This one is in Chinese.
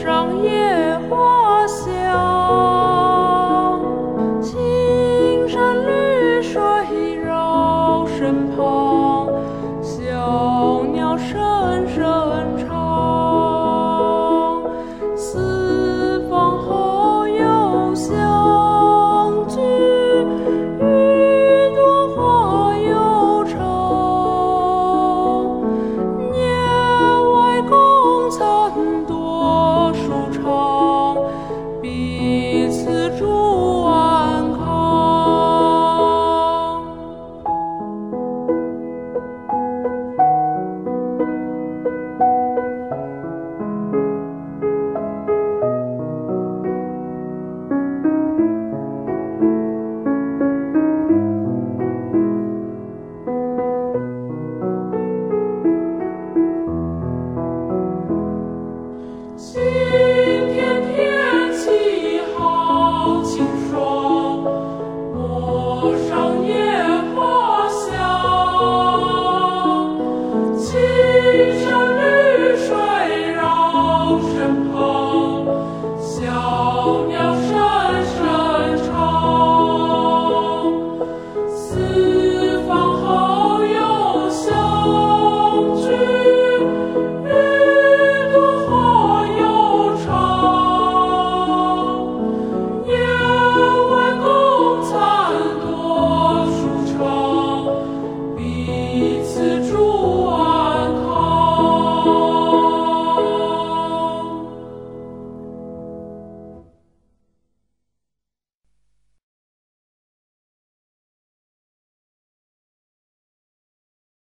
上野花香，青山绿水绕身旁，小鸟声声唱，四方好友相聚，雨多花又长，年外共餐多舒畅，彼此祝安康。今天天气好清爽，陌上野花香，青山绿水绕身旁。